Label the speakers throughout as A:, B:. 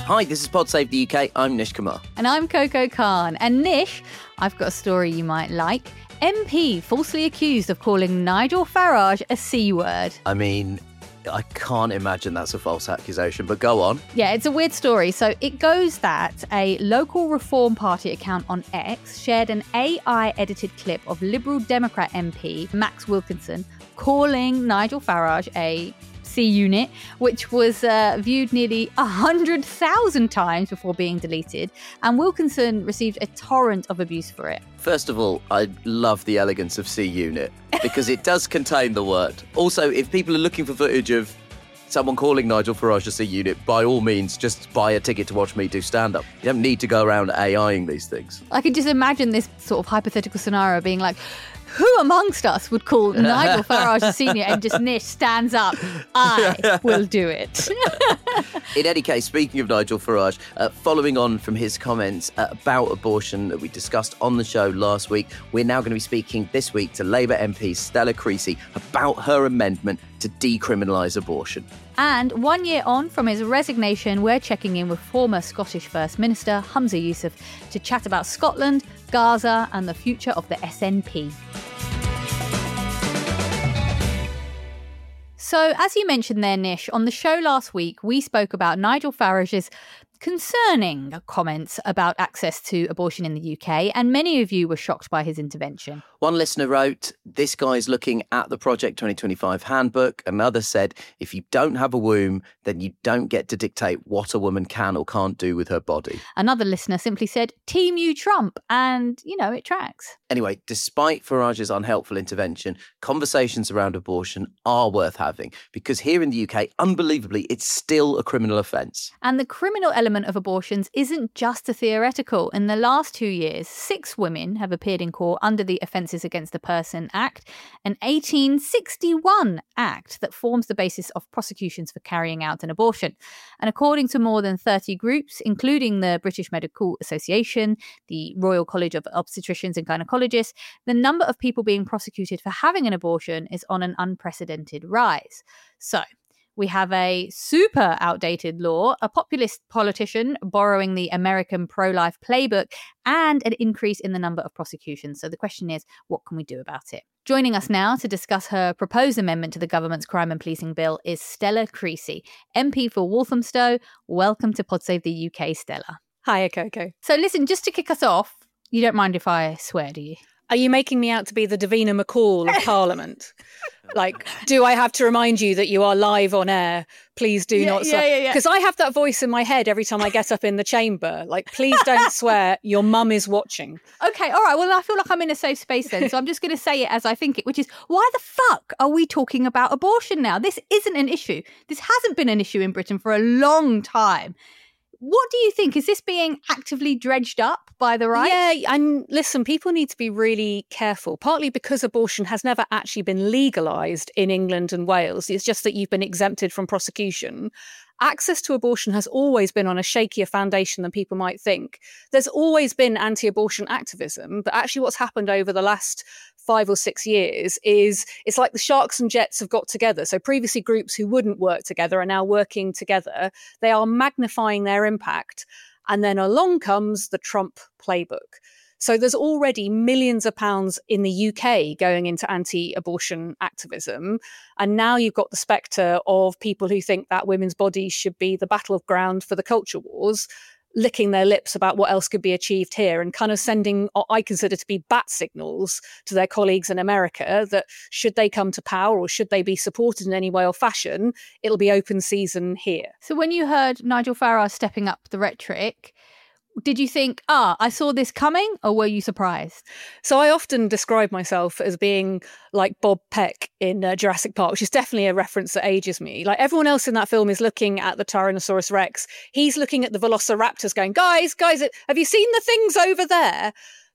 A: Hi, this is Pod Save the UK. I'm Nish Kumar.
B: And I'm Coco Khan. And Nish, I've got a story you might like. MP falsely accused of calling Nigel Farage a C-word.
A: I mean, I can't imagine that's a false accusation, but go on.
B: Yeah, it's a weird story. So it goes that a local Reform Party account on X shared an AI-edited clip of Liberal Democrat MP Max Wilkinson calling Nigel Farage a C-unit, which was viewed nearly 100,000 times before being deleted, and Wilkinson received a torrent of abuse for it.
A: First of all, I love the elegance of C-unit, because it does contain the word. Also, if people are looking for footage of someone calling Nigel Farage a C-unit, by all means, just buy a ticket to watch me do stand-up. You don't need to go around AIing these things.
B: I can just imagine this sort of hypothetical scenario being like, who amongst us would call Nigel Farage a senior? And just Nish stands up. I will do it.
A: In any case, speaking of Nigel Farage, following on from his comments about abortion that we discussed on the show last week, we're now going to be speaking this week to Labour MP Stella Creasy about her amendment to decriminalise abortion.
B: And 1 year on from his resignation, we're checking in with former Scottish First Minister Humza Yousaf to chat about Scotland, Gaza and the future of the SNP. So, as you mentioned there, Nish, on the show last week, we spoke about Nigel Farage's concerning comments about access to abortion in the UK, and many of you were shocked by his intervention.
A: One listener wrote, "This guy's looking at the Project 2025 handbook." Another said, "If you don't have a womb, then you don't get to dictate what a woman can or can't do with her body."
B: Another listener simply said, "Team you Trump," and, it tracks.
A: Anyway, despite Farage's unhelpful intervention, conversations around abortion are worth having, because here in the UK, unbelievably, it's still a criminal offence.
B: And the criminal element of abortions isn't just a theoretical. In the last 2 years, 6 women have appeared in court under the Offences Against a Person Act, an 1861 act that forms the basis of prosecutions for carrying out an abortion. And according to more than 30 groups, including the British Medical Association, the Royal College of Obstetricians and Gynecologists, the number of people being prosecuted for having an abortion is on an unprecedented rise. So, we have a super outdated law, a populist politician borrowing the American pro-life playbook, and an increase in the number of prosecutions. So the question is, what can we do about it? Joining us now to discuss her proposed amendment to the government's crime and policing bill is Stella Creasy, MP for Walthamstow. Welcome to Pod Save the UK, Stella.
C: Hiya, Coco.
B: So listen, just to kick us off, you don't mind if I swear, do you?
C: Are you making me out to be the Davina McCall of Parliament? Like, do I have to remind you that you are live on air? Please do not swear. Because I have that voice in my head every time I get up in the chamber. Like, please don't swear. Your mum is watching.
B: Okay, all right. Well, I feel like I'm in a safe space then. So I'm just going to say it as I think it, which is, why the fuck are we talking about abortion now? This isn't an issue. This hasn't been an issue in Britain for a long time. What do you think? Is this being actively dredged up by the right?
C: Yeah, and listen, people need to be really careful, partly because abortion has never actually been legalised in England and Wales. It's just that you've been exempted from prosecution. Access to abortion has always been on a shakier foundation than people might think. There's always been anti-abortion activism, but actually what's happened over the last 5 or 6 years is it's like the Sharks and Jets have got together. So previously groups who wouldn't work together are now working together. They are magnifying their impact. And then along comes the Trump playbook. So there's already millions of pounds in the UK going into anti-abortion activism. And now you've got the spectre of people who think that women's bodies should be the battleground for the culture wars, licking their lips about what else could be achieved here and kind of sending what I consider to be bat signals to their colleagues in America that should they come to power or should they be supported in any way or fashion, it'll be open season here.
B: So when you heard Nigel Farage stepping up the rhetoric, did you think, I saw this coming, or were you surprised?
C: So I often describe myself as being like Bob Peck in Jurassic Park, which is definitely a reference that ages me. Like everyone else in that film is looking at the Tyrannosaurus Rex. He's looking at the Velociraptors going, guys, have you seen the things over there?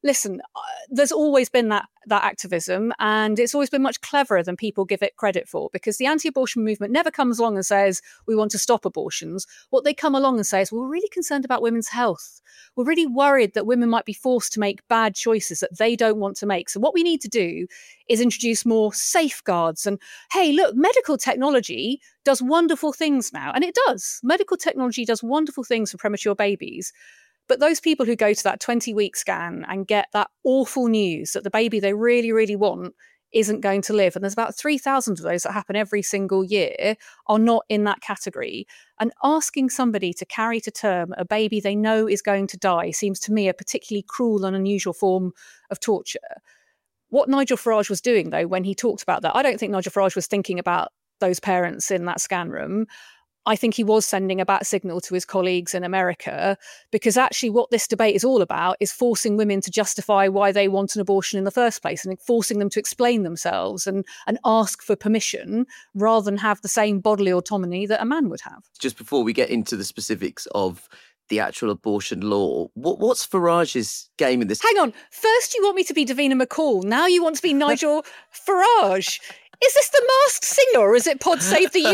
C: Listen, there's always been that activism, and it's always been much cleverer than people give it credit for, because the anti-abortion movement never comes along and says, we want to stop abortions. What they come along and say is, we're really concerned about women's health. We're really worried that women might be forced to make bad choices that they don't want to make. So what we need to do is introduce more safeguards. And hey, look, medical technology does wonderful things now. And it does. Medical technology does wonderful things for premature babies. But those people who go to that 20-week scan and get that awful news that the baby they really, really want isn't going to live, and there's about 3,000 of those that happen every single year, are not in that category. And asking somebody to carry to term a baby they know is going to die seems to me a particularly cruel and unusual form of torture. What Nigel Farage was doing, though, when he talked about that, I don't think Nigel Farage was thinking about those parents in that scan room. I think he was sending a bat signal to his colleagues in America, because actually what this debate is all about is forcing women to justify why they want an abortion in the first place, and forcing them to explain themselves and ask for permission rather than have the same bodily autonomy that a man would have.
A: Just before we get into the specifics of the actual abortion law, what's Farage's game in this?
C: Hang on. First you want me to be Davina McCall. Now you want to be Nigel Farage. Is this The Masked Singer, or is it Pod Save the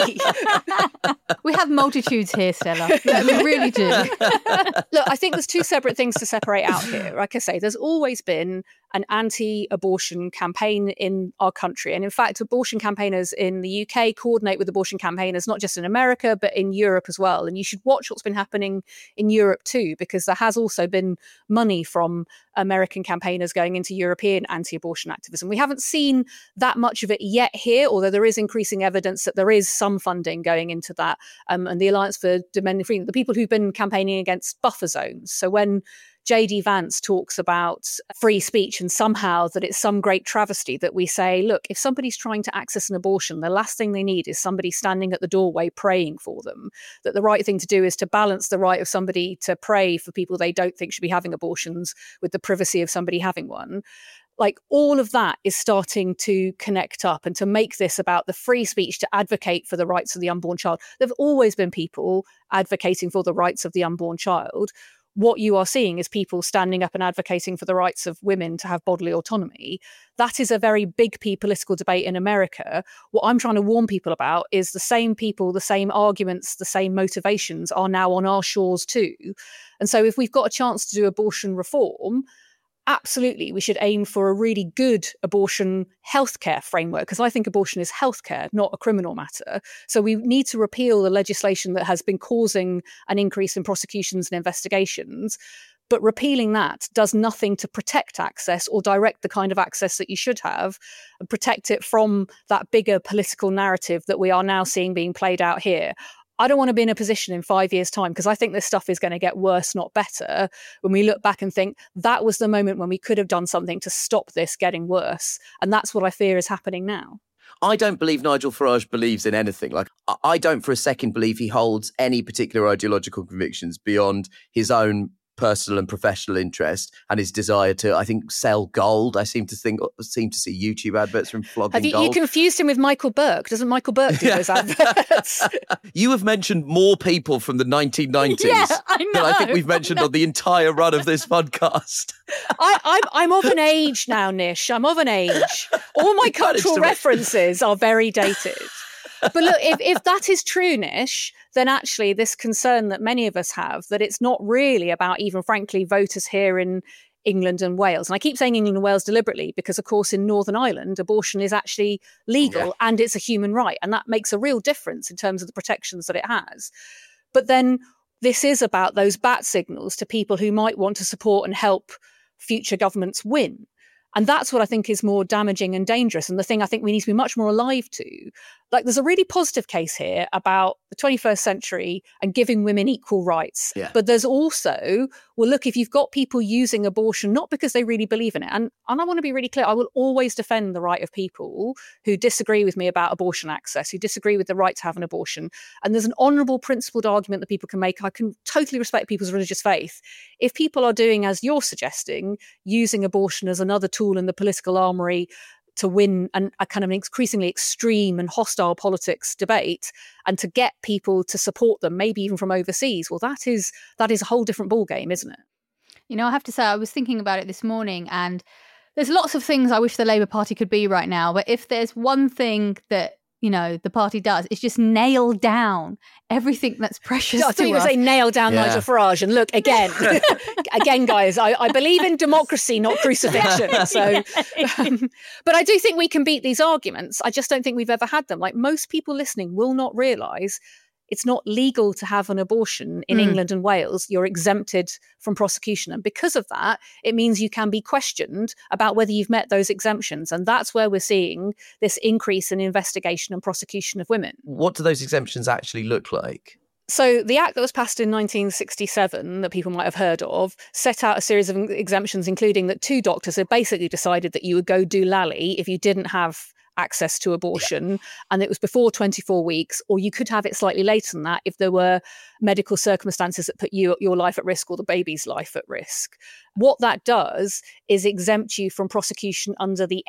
C: UK?
B: We have multitudes here, Stella. We really do.
C: Look, I think there's two separate things to separate out here. Like I say, there's always been an anti-abortion campaign in our country. And in fact, abortion campaigners in the UK coordinate with abortion campaigners, not just in America, but in Europe as well. And you should watch what's been happening in Europe too, because there has also been money from American campaigners going into European anti-abortion activism. We haven't seen that much of it yet here, although there is increasing evidence that there is some funding going into that. And the Alliance for Demanding Freedom, the people who've been campaigning against buffer zones. So when JD Vance talks about free speech and somehow that it's some great travesty that we say, look, if somebody's trying to access an abortion, the last thing they need is somebody standing at the doorway praying for them. That the right thing to do is to balance the right of somebody to pray for people they don't think should be having abortions with the privacy of somebody having one. Like, all of that is starting to connect up and to make this about the free speech to advocate for the rights of the unborn child. There have always been people advocating for the rights of the unborn child. What you are seeing is people standing up and advocating for the rights of women to have bodily autonomy. That is a very big P political debate in America. What I'm trying to warn people about is the same people, the same arguments, the same motivations are now on our shores too. And so if we've got a chance to do abortion reform, absolutely, we should aim for a really good abortion healthcare framework, because I think abortion is healthcare, not a criminal matter. So we need to repeal the legislation that has been causing an increase in prosecutions and investigations. But repealing that does nothing to protect access or direct the kind of access that you should have, and protect it from that bigger political narrative that we are now seeing being played out here. I don't want to be in a position in 5 years' time, because I think this stuff is going to get worse, not better, when we look back and think that was the moment when we could have done something to stop this getting worse. And that's what I fear is happening now.
A: I don't believe Nigel Farage believes in anything. Like, I don't for a second believe he holds any particular ideological convictions beyond his own personal and professional interest and his desire to, I think, sell gold. I seem to see YouTube adverts from flogging gold.
C: You confused him with Michael Burke. Doesn't Michael Burke do those adverts?
A: You have mentioned more people from the 1990s than I think we've mentioned on the entire run of this podcast.
C: I'm of an age now, Nish. I'm of an age. All my cultural references are very dated. But look, if that is true, Nish, then actually this concern that many of us have, that it's not really about even, frankly, voters here in England and Wales. And I keep saying England and Wales deliberately because, of course, in Northern Ireland, abortion is actually legal and it's a human right. And that makes a real difference in terms of the protections that it has. But then this is about those bat signals to people who might want to support and help future governments win. And that's what I think is more damaging and dangerous, and the thing I think we need to be much more alive to. Like, there's a really positive case here about the 21st century and giving women equal rights. Yeah. But there's also, well, look, if you've got people using abortion, not because they really believe in it, and I want to be really clear, I will always defend the right of people who disagree with me about abortion access, who disagree with the right to have an abortion. And there's an honourable principled argument that people can make. I can totally respect people's religious faith. If people are doing, as you're suggesting, using abortion as another tool in the political armoury to win a kind of an increasingly extreme and hostile politics debate, and to get people to support them, maybe even from overseas, well, that is a whole different ballgame, isn't it?
B: You know, I have to say, I was thinking about it this morning, and there's lots of things I wish the Labour Party could be right now. But if there's one thing that, you know, the party does, it's just nail down everything that's precious to us.
C: I thought you were saying nail down Nigel Farage. And look, again, guys, I believe in democracy, not crucifixion. So, but I do think we can beat these arguments. I just don't think we've ever had them. Like, most people listening will not realise it's not legal to have an abortion in England and Wales. You're exempted from prosecution. And because of that, it means you can be questioned about whether you've met those exemptions. And that's where we're seeing this increase in investigation and prosecution of women.
A: What do those exemptions actually look like?
C: So the act that was passed in 1967 that people might have heard of set out a series of exemptions, including that 2 doctors had basically decided that you would go doolally if you didn't have access to abortion, and it was before 24 weeks, or you could have it slightly later than that if there were medical circumstances that put your life at risk or the baby's life at risk. What that does is exempt you from prosecution under the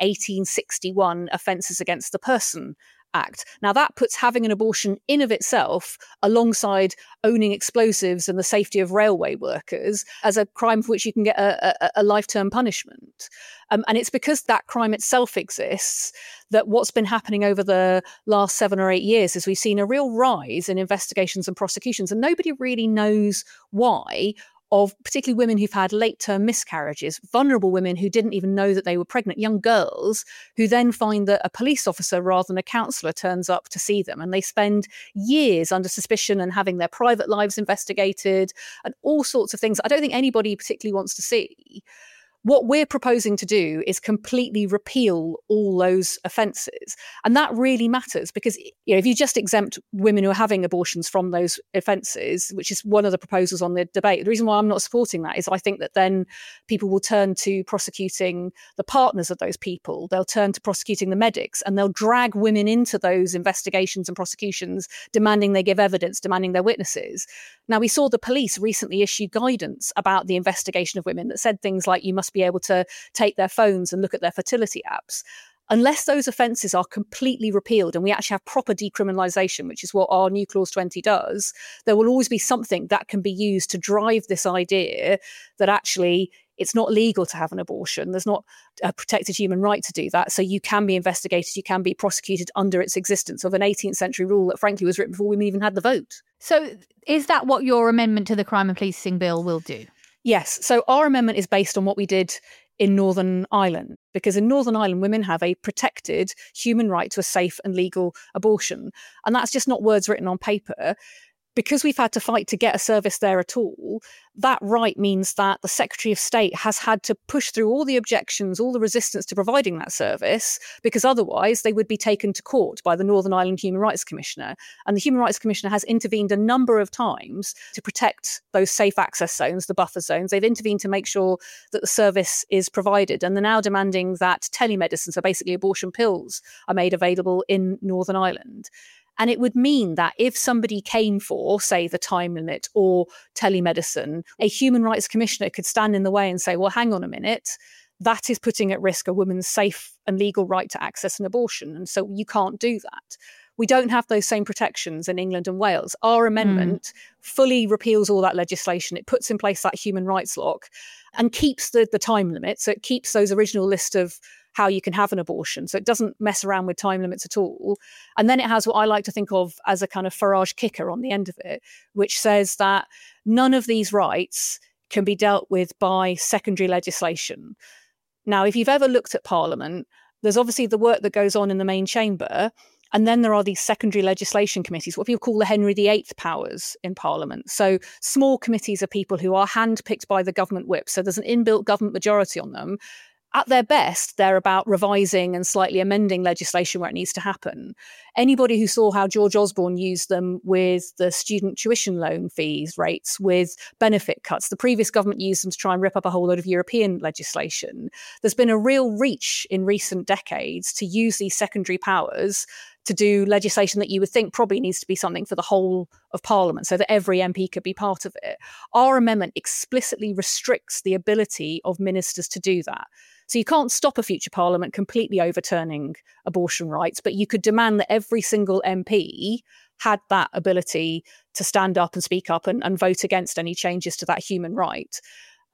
C: 1861 Offences Against the Person Act. Now, that puts having an abortion in of itself alongside owning explosives and the safety of railway workers as a crime for which you can get a life-term punishment. And it's because that crime itself exists that what's been happening over the last 7 or 8 years is we've seen a real rise in investigations and prosecutions, and nobody really knows why, of particularly women who've had late-term miscarriages, vulnerable women who didn't even know that they were pregnant, young girls who then find that a police officer rather than a counsellor turns up to see them, and they spend years under suspicion and having their private lives investigated and all sorts of things I don't think anybody particularly wants to see. What we're proposing to do is completely repeal all those offences. And that really matters because, you know, if you just exempt women who are having abortions from those offences, which is one of the proposals on the debate, the reason why I'm not supporting that is I think that then people will turn to prosecuting the partners of those people. They'll turn to prosecuting the medics, and they'll drag women into those investigations and prosecutions, demanding they give evidence, demanding they're witnesses. Now, we saw the police recently issue guidance about the investigation of women that said things like you must be able to take their phones and look at their fertility apps. Unless those offences are completely repealed and we actually have proper decriminalisation, which is what our new Clause 20 does, there will always be something that can be used to drive this idea that actually it's not legal to have an abortion. There's not a protected human right to do that. So you can be investigated, you can be prosecuted under its existence of an 18th century rule that frankly was written before we even had the vote.
B: So is that what your amendment to the Crime and Policing Bill will do?
C: Yes. So our amendment is based on what we did in Northern Ireland, because in Northern Ireland, women have a protected human right to a safe and legal abortion. And that's just not words written on paper. Because we've had to fight to get a service there at all, that right means that the Secretary of State has had to push through all the objections, all the resistance to providing that service, because otherwise they would be taken to court by the Northern Ireland Human Rights Commissioner. And the Human Rights Commissioner has intervened a number of times to protect those safe access zones, the buffer zones. They've intervened to make sure that the service is provided. And they're now demanding that telemedicine, so basically abortion pills, are made available in Northern Ireland. And it would mean that if somebody came for, say, the time limit or telemedicine, a human rights commissioner could stand in the way and say, well, hang on a minute, that is putting at risk a woman's safe and legal right to access an abortion. And so you can't do that. We don't have those same protections in England and Wales. Our amendment fully repeals all that legislation. It puts in place that human rights lock and keeps the time limit. So it keeps those original list of how you can have an abortion. So it doesn't mess around with time limits at all. And then it has what I like to think of as a kind of Farage kicker on the end of it, which says that none of these rights can be dealt with by secondary legislation. Now, if you've ever looked at Parliament, there's obviously the work that goes on in the main chamber, and then there are these secondary legislation committees, what people call the Henry VIII powers in Parliament. So small committees are people who are handpicked by the government whip. So there's an inbuilt government majority on them. At their best, they're about revising and slightly amending legislation where it needs to happen. Anybody who saw how George Osborne used them with the student tuition loan fees rates, with benefit cuts, the previous government used them to try and rip up a whole load of European legislation. There's been a real reach in recent decades to use these secondary powers to do legislation that you would think probably needs to be something for the whole of Parliament so that every MP could be part of it. Our amendment explicitly restricts the ability of ministers to do that. So you can't stop a future Parliament completely overturning abortion rights, but you could demand that every single MP had that ability to stand up and speak up and vote against any changes to that human right.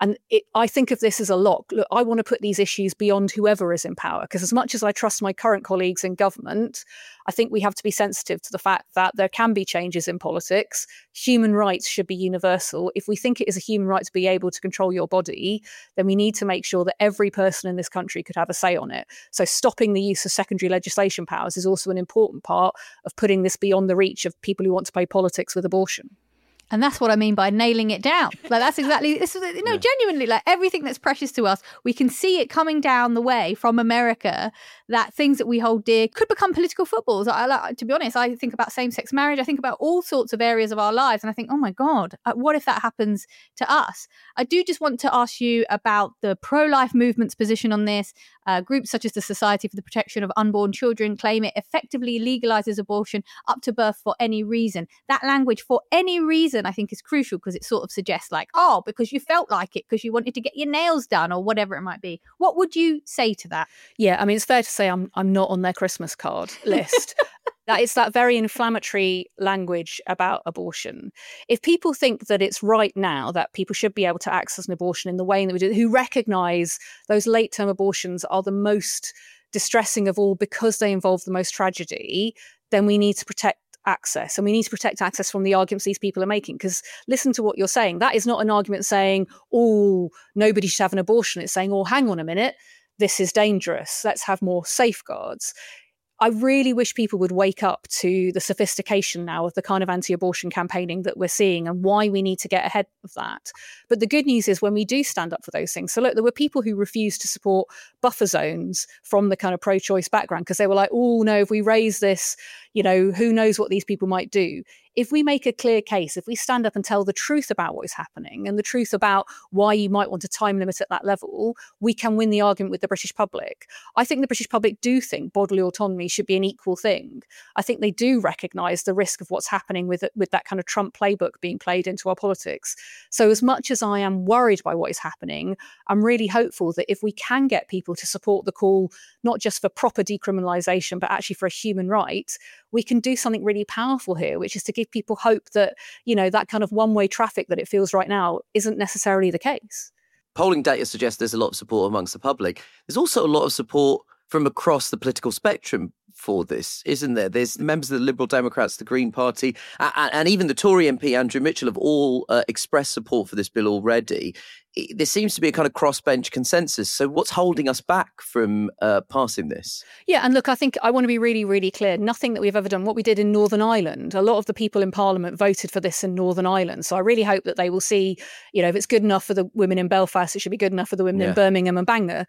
C: And I think of this as a lock. Look, I want to put these issues beyond whoever is in power, because as much as I trust my current colleagues in government, I think we have to be sensitive to the fact that there can be changes in politics. Human rights should be universal. If we think it is a human right to be able to control your body, then we need to make sure that every person in this country could have a say on it. So stopping the use of secondary legislation powers is also an important part of putting this beyond the reach of people who want to play politics with abortion.
B: And that's what I mean by nailing it down. Like, that's exactly, this is, genuinely, like, everything that's precious to us, we can see it coming down the way from America, that things that we hold dear could become political footballs. To be honest, I think about same-sex marriage. I think about all sorts of areas of our lives. And I think, oh my God, what if that happens to us? I do just want to ask you about the pro-life movement's position on this. Groups such as the Society for the Protection of Unborn Children claim it effectively legalizes abortion up to birth for any reason. That language, for any reason, I think is crucial, because it sort of suggests like, oh, because you felt like it, because you wanted to get your nails done or whatever it might be. What would you say to that?
C: Yeah, I mean, it's fair to say I'm not on their Christmas card list. That it's that very inflammatory language about abortion. If people think that it's right now that people should be able to access an abortion in the way that we do, who recognise those late-term abortions are the most distressing of all because they involve the most tragedy, then we need to protect access. And we need to protect access from the arguments these people are making. Because listen to what you're saying. That is not an argument saying, oh, nobody should have an abortion. It's saying, oh, hang on a minute, this is dangerous. Let's have more safeguards. I really wish people would wake up to the sophistication now of the kind of anti-abortion campaigning that we're seeing and why we need to get ahead of that. But the good news is when we do stand up for those things. So look, there were people who refused to support buffer zones from the kind of pro-choice background because they were like, oh no, if we raise this, who knows what these people might do. If we make a clear case, if we stand up and tell the truth about what is happening and the truth about why you might want a time limit at that level, we can win the argument with the British public. I think the British public do think bodily autonomy should be an equal thing. I think they do recognise the risk of what's happening with that kind of Trump playbook being played into our politics. So as much as I am worried by what is happening, I'm really hopeful that if we can get people to support the call, not just for proper decriminalisation, but actually for a human right, we can do something really powerful here, which is to give people hope that, that kind of one-way traffic that it feels right now isn't necessarily the case.
A: Polling data suggests there's a lot of support amongst the public. There's also a lot of support from across the political spectrum for this, isn't there? There's members of the Liberal Democrats, the Green Party, and even the Tory MP, Andrew Mitchell, have all expressed support for this bill already. There seems to be a kind of crossbench consensus. So what's holding us back from passing this? Yeah,
C: and look, I think I want to be really, really clear. Nothing that we've ever done, what we did in Northern Ireland, a lot of the people in Parliament voted for this in Northern Ireland. So I really hope that they will see, if it's good enough for the women in Belfast, it should be good enough for the women in Birmingham and Bangor.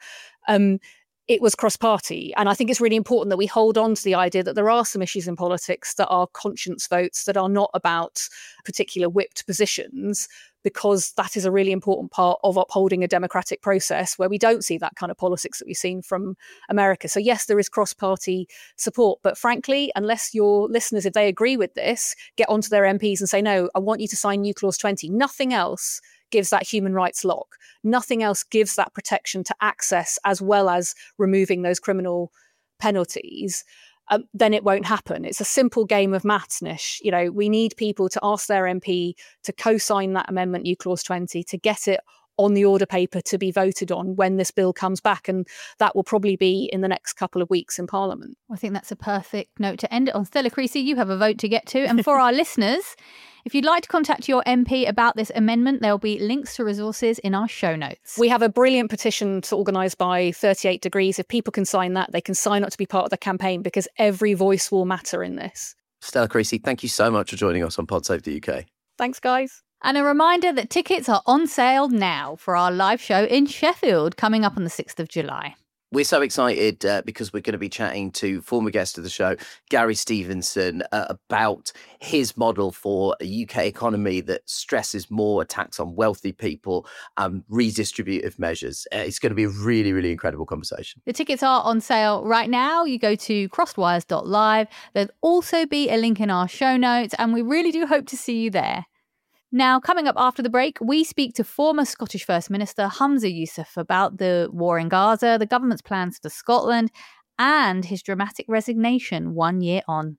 C: It was cross-party. And I think it's really important that we hold on to the idea that there are some issues in politics that are conscience votes, that are not about particular whipped positions, because that is a really important part of upholding a democratic process where we don't see that kind of politics that we've seen from America. So yes, there is cross-party support. But frankly, unless your listeners, if they agree with this, get onto their MPs and say, no, I want you to sign New Clause 20, nothing else gives that human rights lock. Nothing else gives that protection to access as well as removing those criminal penalties. Then it won't happen. It's a simple game of maths, Nish. We need people to ask their MP to co-sign that amendment, New Clause 20, to get it on the order paper to be voted on when this bill comes back. And that will probably be in the next couple of weeks in Parliament.
B: I think that's a perfect note to end it on. Stella Creasy, you have a vote to get to. And for our listeners, if you'd like to contact your MP about this amendment, there'll be links to resources in our show notes.
C: We have a brilliant petition to organise by 38 Degrees. If people can sign that, they can sign up to be part of the campaign, because every voice will matter in this.
A: Stella Creasy, thank you so much for joining us on Pod Safety UK.
C: Thanks, guys.
B: And a reminder that tickets are on sale now for our live show in Sheffield coming up on the 6th of July.
A: We're so excited because we're going to be chatting to former guest of the show, Gary Stevenson, about his model for a UK economy that stresses more attacks on wealthy people, redistributive measures. It's going to be a really, really incredible conversation.
B: The tickets are on sale right now. You go to crossedwires.live. There'll also be a link in our show notes, and we really do hope to see you there. Now, coming up after the break, we speak to former Scottish First Minister Humza Yousaf about the war in Gaza, the government's plans for Scotland, and his dramatic resignation 1 year on.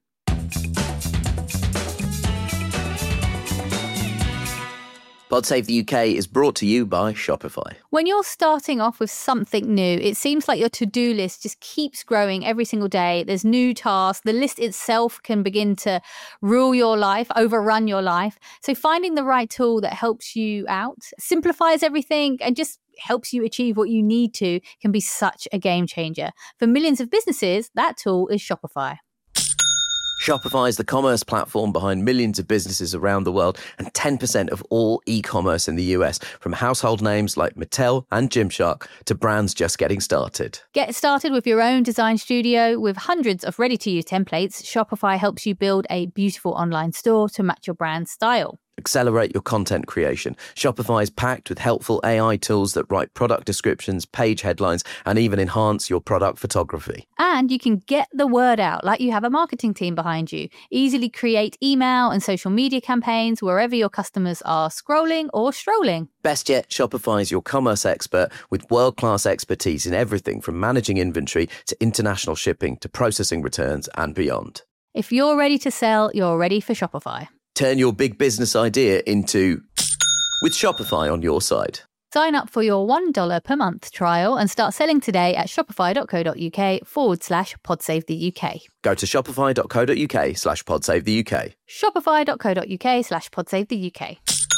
A: Pod Save the UK is brought to you by Shopify.
B: When you're starting off with something new, it seems like your to-do list just keeps growing every single day. There's new tasks. The list itself can begin to rule your life, overrun your life. So finding the right tool that helps you out, simplifies everything, and just helps you achieve what you need to can be such a game changer. For millions of businesses, that tool is Shopify.
A: Shopify is the commerce platform behind millions of businesses around the world and 10% of all e-commerce in the US, from household names like Mattel and Gymshark to brands just getting started.
B: Get started with your own design studio. With hundreds of ready-to-use templates, Shopify helps you build a beautiful online store to match your brand's style.
A: Accelerate your content creation. Shopify is packed with helpful AI tools that write product descriptions, page headlines, and even enhance your product photography.
B: And you can get the word out like you have a marketing team behind you. Easily create email and social media campaigns wherever your customers are scrolling or strolling.
A: Best yet, Shopify is your commerce expert with world-class expertise in everything from managing inventory to international shipping to processing returns and beyond.
B: If you're ready to sell, you're ready for Shopify.
A: Turn your big business idea into with Shopify on your side.
B: Sign up for your $1 per month trial and start selling today at shopify.co.uk/podsavethuk.
A: Go to shopify.co.uk/podsavethuk.
B: Shopify.co.uk/podsavethuk.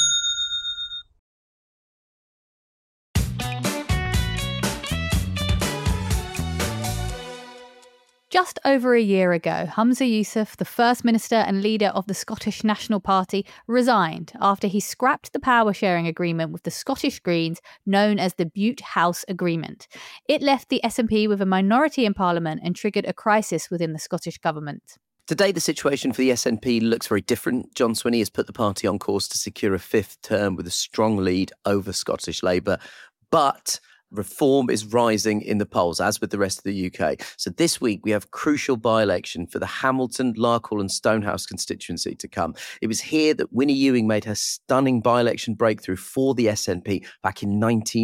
B: Just over a year ago, Humza Yousaf, the First Minister and leader of the Scottish National Party, resigned after he scrapped the power-sharing agreement with the Scottish Greens known as the Bute House Agreement. It left the SNP with a minority in Parliament and triggered a crisis within the Scottish government.
A: Today, the situation for the SNP looks very different. John Swinney has put the party on course to secure a fifth term with a strong lead over Scottish Labour. But Reform is rising in the polls, as with the rest of the UK. So this week, we have crucial by-election for the Hamilton, Larkhall and Stonehouse constituency to come. It was here that Winnie Ewing made her stunning by-election breakthrough for the SNP back in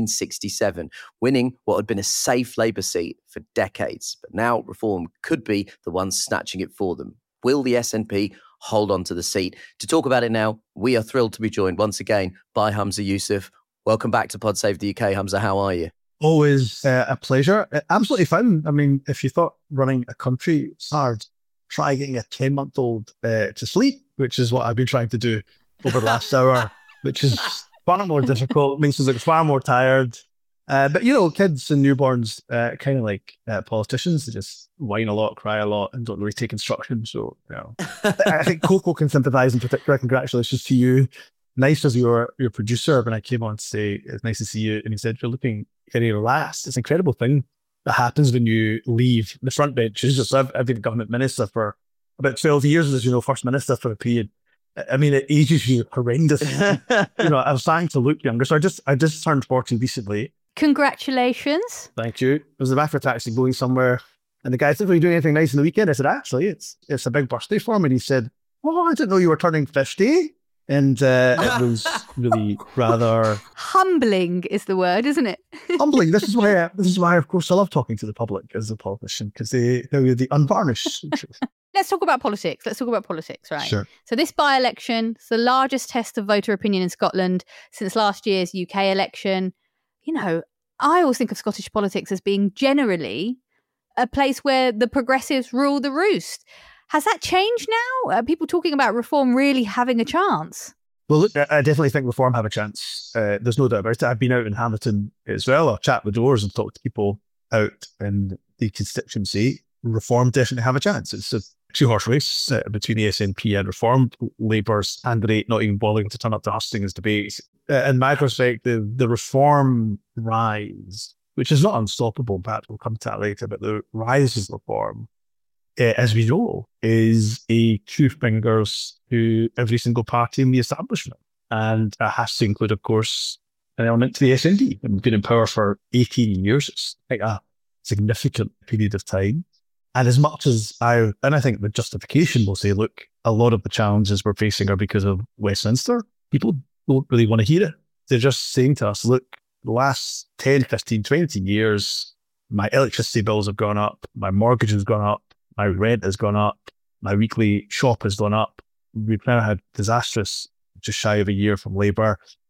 A: 1967, winning what had been a safe Labour seat for decades. But now Reform could be the one snatching it for them. Will the SNP hold on to the seat? To talk about it now, we are thrilled to be joined once again by Humza Yousaf. Welcome back to Pod Save the UK. Humza, how are you?
D: Always a pleasure. Absolutely fun. I mean, if you thought running a country was hard, try getting a 10-month-old to sleep, which is what I've been trying to do over the last hour, which is far more difficult. It means it's far more tired. But, you know, kids and newborns kind of like politicians. They just whine a lot, cry a lot, and don't really take instructions. So, you know, I think Coco can sympathise in particular. Congratulations to you. Nice as your producer when I came on to say, it's nice to see you. And he said, you're looking very relaxed. It's an incredible thing that happens when you leave the front benches. So I've been government minister for about 12 years, as you know, first minister for a period. I mean, it ages you horrendously. You know, I was starting to look younger. So I just turned 40 recently.
B: Congratulations.
D: Thank you. I was in the back of a taxi going somewhere. And the guy said, are you doing anything nice in the weekend? I said, actually, it's a big birthday for me. And he said, oh, I didn't know you were turning 50. And it was really rather
B: humbling is the word, isn't it?
D: Humbling. This is why, of course, I love talking to the public as a politician, because they're the unvarnished truth.
B: Let's talk about politics. Right?
D: Sure.
B: So this by-election is the largest test of voter opinion in Scotland since last year's UK election. You know, I always think of Scottish politics as being generally a place where the progressives rule the roost. Has that changed now? Are people talking about Reform really having a chance?
D: Well, look, I definitely think Reform have a chance. There's no doubt about it. I've been out in Hamilton as well. I've chat the doors and talked to people out in the constituency. Reform definitely have a chance. It's a two-horse race between the SNP and Reform. Labour's candidate not even bothering to turn up to Hustings debate. In my perspective, the Reform rise, which is not unstoppable, in fact, we'll come to that later, but the rise of Reform, as we know, is a two fingers to every single party in the establishment. And it has to include, of course, an element to the SNP. We've been in power for 18 years. It's like a significant period of time. And as much as I think the justification will say, look, a lot of the challenges we're facing are because of Westminster, people don't really want to hear it. They're just saying to us, look, the last 10, 15, 20 years, my electricity bills have gone up, my mortgage has gone up, my rent has gone up, my weekly shop has gone up. We've now had disastrous, just shy of a year from Labour.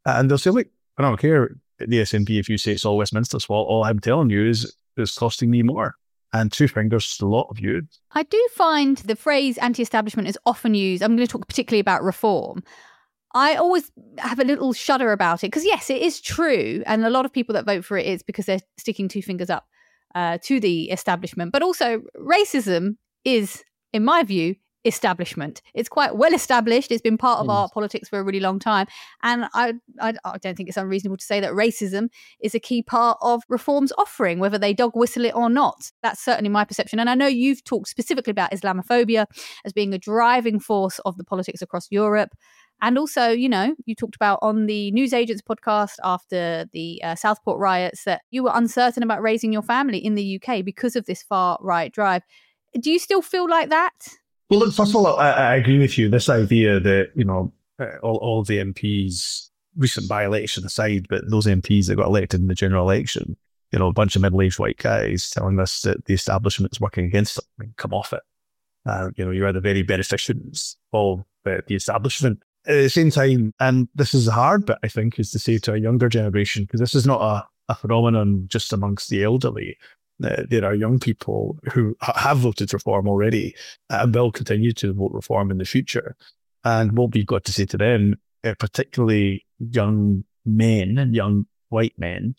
D: And they'll say, look, I don't care, the SNP, if you say it's all Westminster's fault. All I'm telling you is it's costing me more. And two fingers is a lot of you.
B: I do find the phrase anti-establishment is often used. I'm going to talk particularly about reform. I always have a little shudder about it because, yes, it is true. And a lot of people that vote for it is because they're sticking two fingers up to the establishment. But also racism is, in my view, establishment. It's quite well established. It's been part of our politics for a really long time. And I don't think it's unreasonable to say that racism is a key part of reform's offering, whether they dog whistle it or not. That's certainly my perception. And I know you've talked specifically about Islamophobia as being a driving force of the politics across Europe. And also, you know, you talked about on the Newsagents podcast after the Southport riots that you were uncertain about raising your family in the UK because of this far-right drive. Do you still feel like that?
D: Well, look, first of all, I agree with you. This idea that, you know, all the MPs, recent by-election aside, but those MPs that got elected in the general election, you know, a bunch of middle-aged white guys telling us that the establishment is working against them. I mean, come off it. You know, you are the very beneficiaries of the establishment. At the same time, and this is hard, but I think is to say to a younger generation, because this is not a phenomenon just amongst the elderly. There are young people who have voted reform already and will continue to vote reform in the future. And what we've got to say to them, particularly young men and young white men,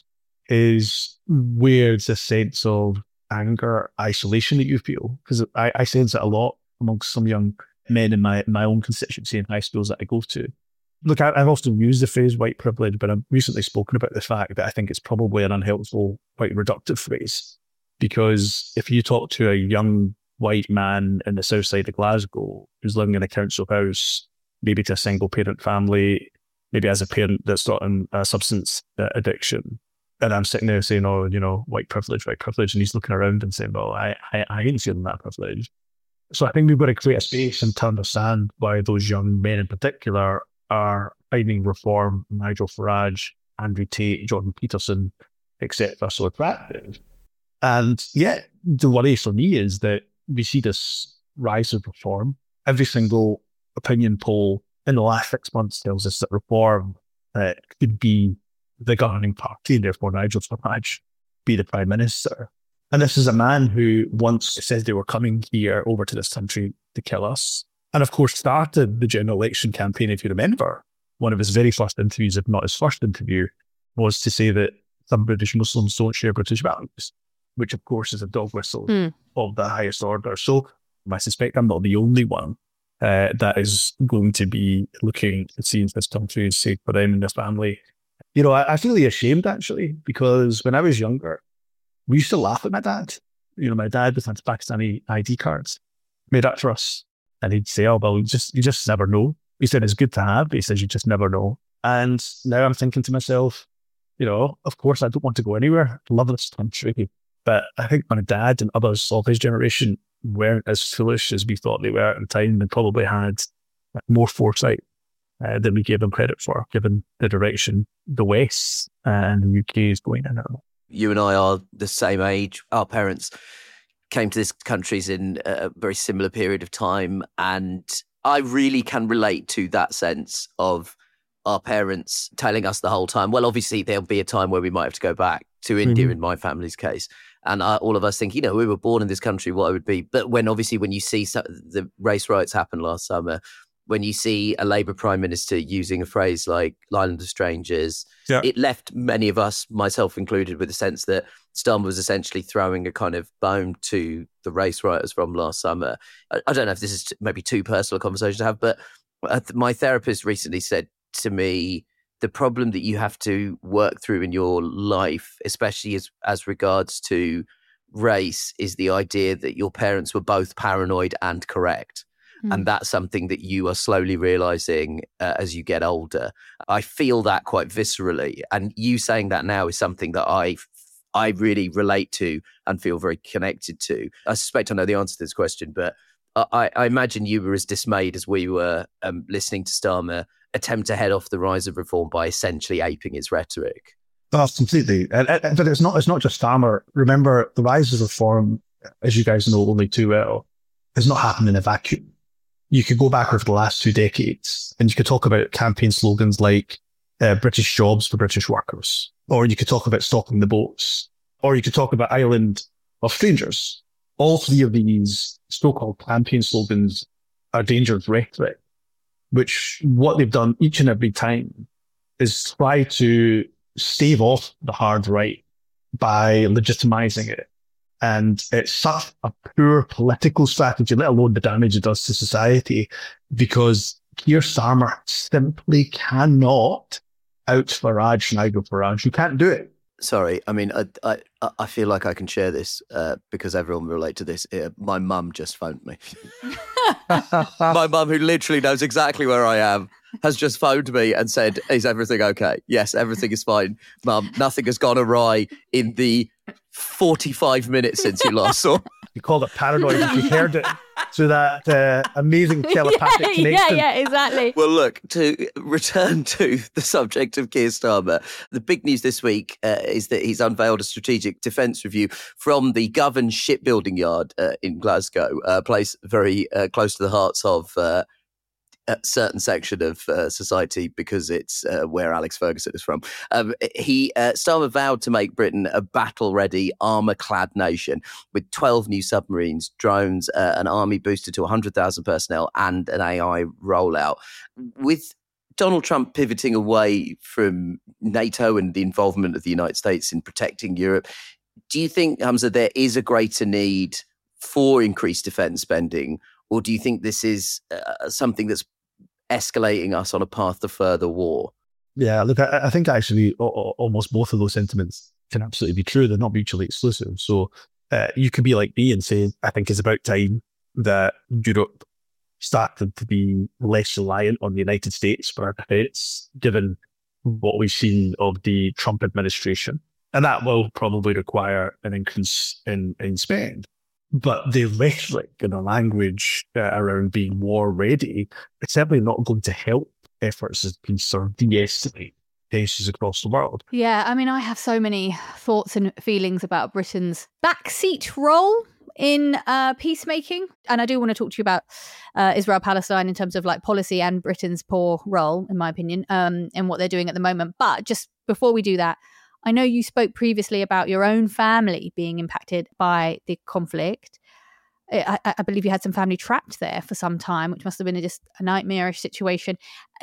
D: is where's the sense of anger, isolation that you feel? Because I sense it a lot amongst some young men in my own constituency in high schools that I go to. Look, I've often used the phrase white privilege, but I've recently spoken about the fact that I think it's probably an unhelpful, quite reductive phrase. Because if you talk to a young white man in the south side of Glasgow who's living in a council house, maybe to a single parent family, maybe as a parent that's got a substance addiction, and I'm sitting there saying, oh, you know, white privilege, and he's looking around and saying, well, I ain't feeling that privilege. So I think we've got to create a space and to understand why those young men in particular are finding reform, Nigel Farage, Andrew Tate, Jordan Peterson, etc. so attractive. And yet the worry for me is that we see this rise of reform. Every single opinion poll in the last 6 months tells us that reform could be the governing party, and therefore Nigel Farage be the Prime Minister. And this is a man who once said they were coming here over to this country to kill us. And of course started the general election campaign, if you remember. One of his very first interviews, if not his first interview, was to say that some British Muslims don't share British values, which of course is a dog whistle of the highest order. So I suspect I'm not the only one that is going to be looking at seeing this country is safe for them and their family. You know, I feel really ashamed actually, because when I was younger, we used to laugh at my dad. You know, my dad with his Pakistani ID cards made up for us. And he'd say, oh, well, you just never know. He said, it's good to have, but he says, you just never know. And now I'm thinking to myself, you know, of course, I don't want to go anywhere. I love this country. But I think my dad and others of his generation weren't as foolish as we thought they were at the time, and probably had more foresight than we gave them credit for, given the direction the West and the UK is going in.
A: You and I are the same age. Our parents came to this country in a very similar period of time. And I really can relate to that sense of our parents telling us the whole time, well, obviously there'll be a time where we might have to go back to India in my family's case. And all of us think, you know, we were born in this country, what it would be. But when you see the race riots happen last summer, when you see a Labour Prime Minister using a phrase like Island of Strangers, it left many of us, myself included, with the sense that Starmer was essentially throwing a kind of bone to the race rioters from last summer. I don't know if this is maybe too personal a conversation to have, but my therapist recently said to me, the problem that you have to work through in your life, especially as regards to race, is the idea that your parents were both paranoid and correct. And that's something that you are slowly realizing as you get older. I feel that quite viscerally. And you saying that now is something that I really relate to and feel very connected to. I suspect I know the answer to this question, but I imagine you were as dismayed as we were listening to Starmer attempt to head off the rise of reform by essentially aping its rhetoric.
D: Oh, completely. But it's not just Starmer. Remember, the rise of reform, as you guys know only too well, has not happened in a vacuum. You could go back over the last 2 decades and you could talk about campaign slogans like British jobs for British workers. Or you could talk about stopping the boats. Or you could talk about Island of Strangers. All three of these so-called campaign slogans are dangerous rhetoric, which what they've done each and every time is try to stave off the hard right by legitimizing it. And it's such a poor political strategy, let alone the damage it does to society, because Keir Starmer simply cannot out Nigel Farage. You can't do it.
A: Sorry, I mean, I feel like I can share this because everyone will relate to this. My mum just phoned me. My mum, who literally knows exactly where I am, has just phoned me and said, "Is everything okay?" Yes, everything is fine, Mum. Nothing has gone awry in the 45 minutes since you last saw.
D: You called it paranoid if you heard it. So that amazing telepathic connection.
B: Yeah, exactly.
A: Well, look, to return to the subject of Keir Starmer, the big news this week is that he's unveiled a strategic defence review from the Govan shipbuilding yard in Glasgow, a place very close to the hearts of a certain section of society because it's where Alex Ferguson is from. Starmer vowed to make Britain a battle-ready, armour-clad nation with 12 new submarines, drones, an army boosted to 100,000 personnel and an AI rollout. With Donald Trump pivoting away from NATO and the involvement of the United States in protecting Europe, do you think, Hamza, there is a greater need for increased defence spending, or do you think this is something that's escalating us on a path to further war?
D: Yeah, look, I think actually almost both of those sentiments can absolutely be true. They're not mutually exclusive. So you could be like me and say, I think it's about time that Europe started to be less reliant on the United States for our defence, given what we've seen of the Trump administration. And that will probably require an increase in spend. But the rhetoric and the language around being war ready, it's certainly not going to help efforts as concerned de-escalate tensions across the world.
B: Yeah, I mean, I have so many thoughts and feelings about Britain's backseat role in peacemaking. And I do want to talk to you about Israel-Palestine in terms of like policy and Britain's poor role, in my opinion, and what they're doing at the moment. But just before we do that, I know you spoke previously about your own family being impacted by the conflict. I believe you had some family trapped there for some time, which must have been just a nightmarish situation.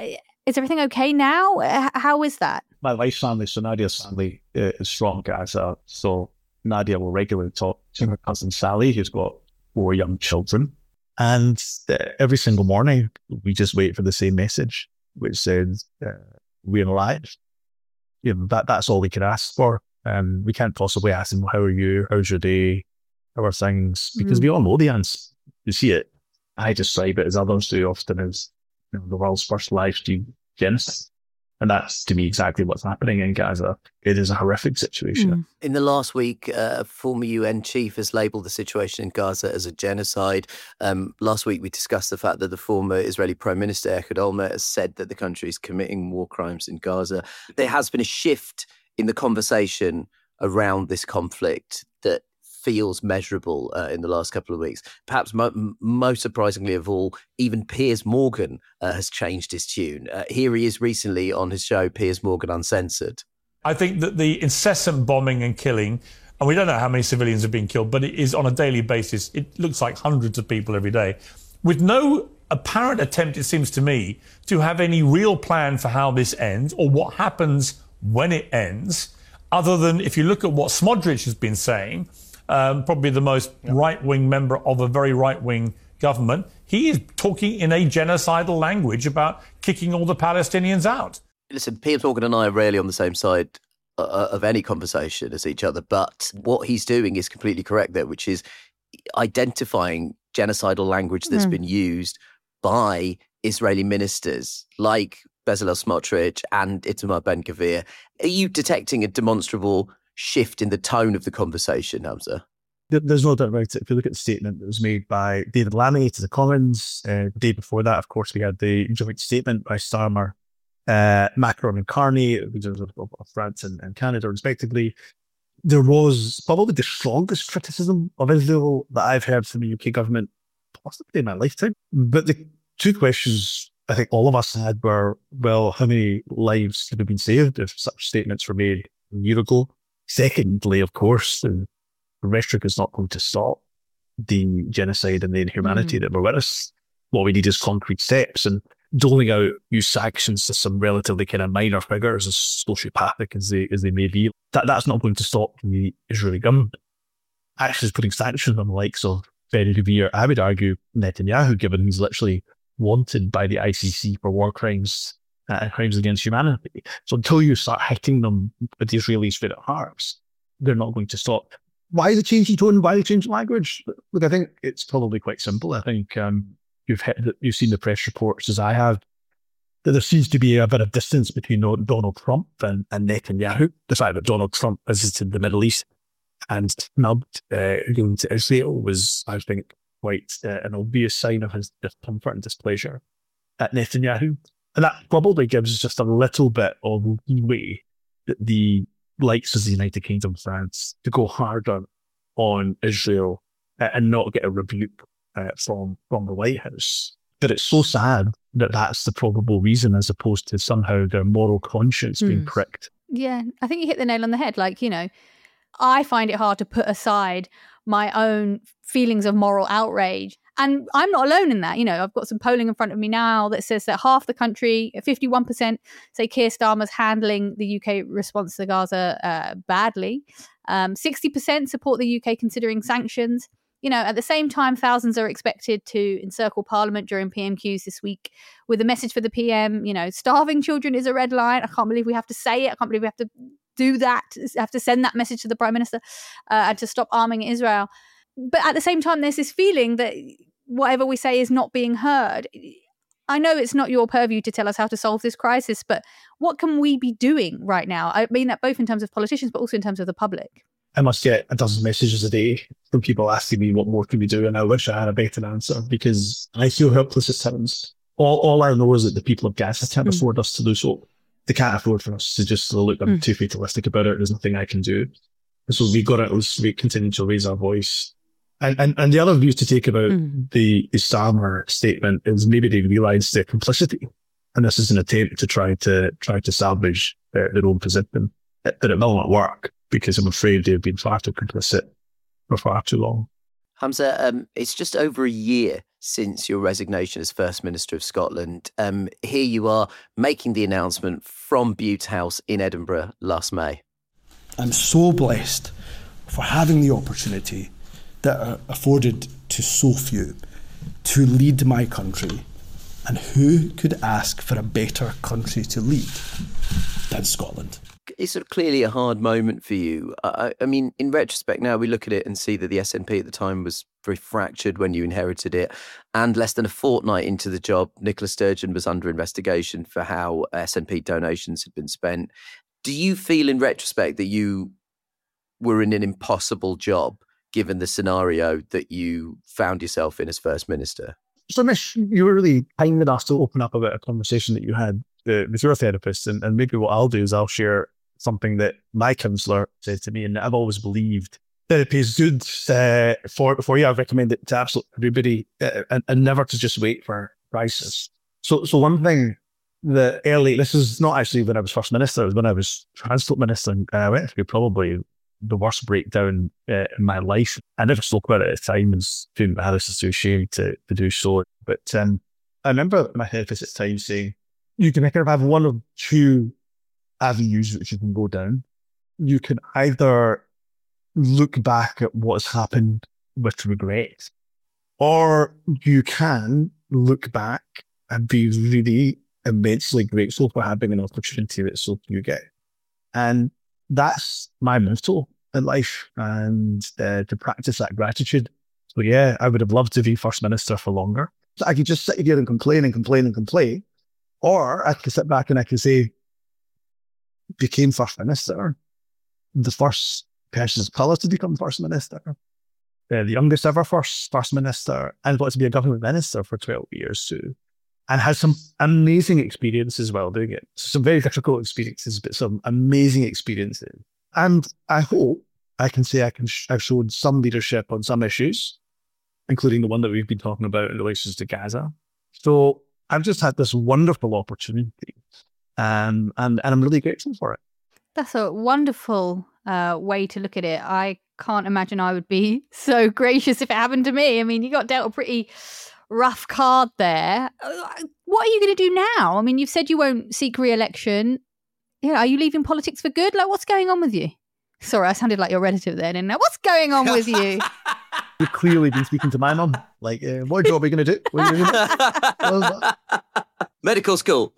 B: Is everything okay now? How is that?
D: My wife's family, so Nadia's family, is from Gaza. So Nadia will regularly talk to her cousin Sally, who's got 4 young children. And every single morning, we just wait for the same message, which says, we're alive. You know, that's all we can ask for. We can't possibly ask them, how are you? How's your day? How are things? Because we all know the answer. You see it. I describe it as others do often as, you know, the world's first live stream genocide. And that's, to me, exactly what's happening in Gaza. It is a horrific situation.
A: In the last week, a former UN chief has labelled the situation in Gaza as a genocide. Last week, we discussed the fact that the former Israeli Prime Minister, Ehud Olmert, has said that the country is committing war crimes in Gaza. There has been a shift in the conversation around this conflict that feels measurable in the last couple of weeks. Perhaps most surprisingly of all, even Piers Morgan has changed his tune. Here he is recently on his show, Piers Morgan Uncensored.
E: I think that the incessant bombing and killing, and we don't know how many civilians have been killed, but it is on a daily basis. It looks like hundreds of people every day, with no apparent attempt, it seems to me, to have any real plan for how this ends or what happens when it ends, other than if you look at what Smodrich has been saying, probably the most right-wing member of a very right-wing government, he is talking in a genocidal language about kicking all the Palestinians out.
A: Listen, Piers Morgan and I are rarely on the same side of any conversation as each other, but what he's doing is completely correct there, which is identifying genocidal language that's been used by Israeli ministers like Bezalel Smotrich and Itamar Ben-Gvir. Are you detecting a demonstrable shift in the tone of the conversation, Hamza?
D: There's no doubt about it. If you look at the statement that was made by David Lammy to the Commons, the day before that, of course, we had the joint statement by Starmer, Macron and Carney, leaders of France and Canada, respectively. There was probably the strongest criticism of Israel that I've heard from the UK government, possibly in my lifetime. But the two questions I think all of us had were, well, how many lives could have been saved if such statements were made a year ago? Secondly, of course, the rhetoric is not going to stop the genocide and the inhumanity that we're witnessing. What we need is concrete steps, and doling out new sanctions to some relatively kind of minor figures, as sociopathic as they may be, that's not going to stop the Israeli government actually putting sanctions on the likes of very revere, I would argue, Netanyahu, given he's literally wanted by the ICC for war crimes and crimes against humanity. So until you start hitting them with the Israelis fit at hearts, they're not going to stop. Why the change in tone? Why the change in language? Look, I think it's probably quite simple. I think you've seen the press reports, as I have, that there seems to be a bit of distance between Donald Trump and Netanyahu. The fact that Donald Trump visited the Middle East and snubbed going to Israel was, I think, quite an obvious sign of his discomfort and displeasure at Netanyahu. And that probably gives just a little bit of leeway that the likes of the United Kingdom, France, to go harder on Israel and not get a rebuke from the White House. But it's so sad that that's the probable reason, as opposed to somehow their moral conscience being pricked.
B: Yeah, I think you hit the nail on the head. Like, I find it hard to put aside my own feelings of moral outrage. And I'm not alone in that. I've got some polling in front of me now that says that half the country, 51%, say Keir Starmer's handling the UK response to Gaza badly. 60% support the UK considering sanctions. At the same time, thousands are expected to encircle Parliament during PMQs this week with a message for the PM, starving children is a red line. I can't believe we have to say it. I can't believe we have to do that, have to send that message to the Prime Minister and to stop arming Israel. But at the same time, there's this feeling that whatever we say is not being heard. I know it's not your purview to tell us how to solve this crisis, but what can we be doing right now? I mean that both in terms of politicians, but also in terms of the public.
D: I must get a dozen messages a day from people asking me what more can we do, and I wish I had a better answer, because I feel helpless at times. All I know is that the people of Gaza can't afford us to lose hope. They can't afford for us to just look, I'm too fatalistic about it, there's nothing I can do. So we've got to continue to raise our voice. And the other view to take about the Starmer statement is maybe they realise their complicity, and this is an attempt to try to salvage their own position. But it will not work, because I'm afraid they've been far too complicit for far too long.
A: Hamza, it's just over a year since your resignation as First Minister of Scotland. Here you are making the announcement from Bute House in Edinburgh last May.
F: I'm so blessed for having the opportunity that are afforded to so few to lead my country. And who could ask for a better country to lead than Scotland?
A: It's sort of clearly a hard moment for you. I mean, in retrospect now, we look at it and see that the SNP at the time was very fractured when you inherited it. And less than a fortnight into the job, Nicola Sturgeon was under investigation for how SNP donations had been spent. Do you feel in retrospect that you were in an impossible job, given the scenario that you found yourself in as First Minister?
D: So, Mish, you were really kind enough to open up about a conversation that you had with your therapist. And maybe what I'll do is I'll share something that my counsellor said to me, and I've always believed therapy is good for you. I recommend it to absolutely everybody, and never to just wait for crisis. So one thing that this is not actually when I was First Minister, it was when I was Transport Minister, and I went through probably the worst breakdown in my life. I never spoke about it at the time, and feeling I was too ashamed to do so. But I remember my therapist at the time saying, you can kind of have one of two avenues which you can go down. You can either look back at what has happened with regret, or you can look back and be really immensely grateful for having an opportunity that so few get. And that's my motto in life, and to practice that gratitude. So yeah, I would have loved to be First Minister for longer. So I could just sit here and complain, or I could sit back and I could say, became First Minister, the first person of colour to become First Minister, the youngest ever First Minister, and got to be a government minister for 12 years too, and had some amazing experiences while doing it. Some very difficult experiences, but some amazing experiences. And I hope I can say I've showed some leadership on some issues, including the one that we've been talking about in relation to Gaza. So I've just had this wonderful opportunity, and I'm really grateful for it.
B: That's a wonderful way to look at it. I can't imagine I would be so gracious if it happened to me. I mean, you got dealt a pretty rough card there. What are you going to do now? I mean, you've said you won't seek re-election. Yeah, are you leaving politics for good? Like, what's going on with you? Sorry, I sounded like your relative there, didn't I? What's going on with you?
D: You've clearly been speaking to my mum. Like, what job are you going to do? What are you gonna do?
A: Medical school.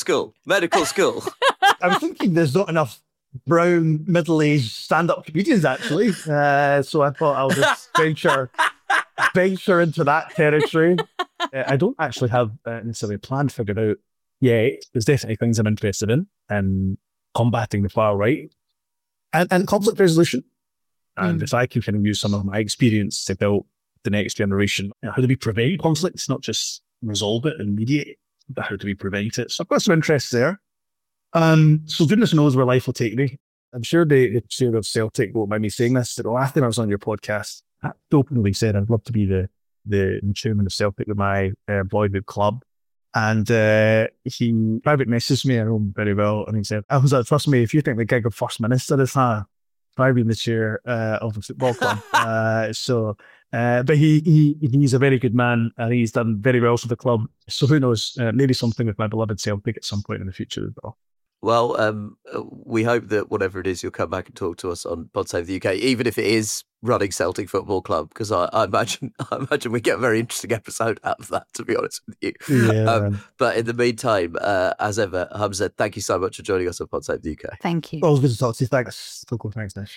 D: I'm thinking there's not enough brown, middle-aged stand-up comedians, actually. So I thought I'll just venture into that territory. I don't actually have necessarily a plan figured out yet. There's definitely things I'm interested in, combating the far right and conflict resolution. And if I can kind of use some of my experience to build the next generation, how do we prevent conflicts, not just resolve it and mediate it, but how do we prevent it? So I've got some interests there. So goodness knows where life will take me. I'm sure the chair of Celtic won't mind me saying this. So after I was on your podcast, I openly said I'd love to be the chairman of Celtic with my boyhood club. And he private messaged me, I know him very well, and he said, I was like, trust me, if you think the gig of First Minister is hard, try being the chair of a football club. But he's a very good man, and he's done very well for the club. So who knows, maybe something with my beloved Celtic at some point in the future as well.
A: Well, we hope that whatever it is, you'll come back and talk to us on Pod Save the UK, even if it is running Celtic Football Club, because I imagine we get a very interesting episode out of that, to be honest with you.
D: Yeah.
A: But in the meantime, as ever, Hamza, thank you so much for joining us on Pod Save the UK.
B: Thank you.
D: Always good to talk to you. Thanks. So cool. Thanks, Nish.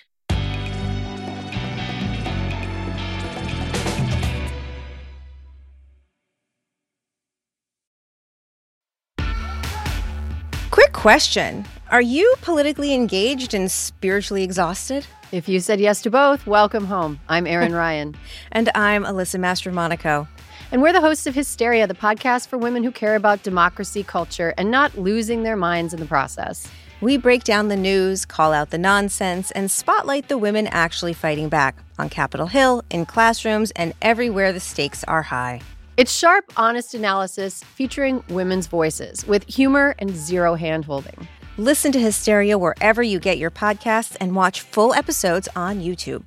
G: Quick question. Are you politically engaged and spiritually exhausted?
H: If you said yes to both, welcome home. I'm Erin Ryan.
G: And I'm Alyssa Mastromonaco.
H: And we're the hosts of Hysteria, the podcast for women who care about democracy, culture, and not losing their minds in the process.
G: We break down the news, call out the nonsense, and spotlight the women actually fighting back on Capitol Hill, in classrooms, and everywhere the stakes are high.
H: It's sharp, honest analysis featuring women's voices with humor and zero hand-holding.
G: Listen to Hysteria wherever you get your podcasts and watch full episodes on YouTube.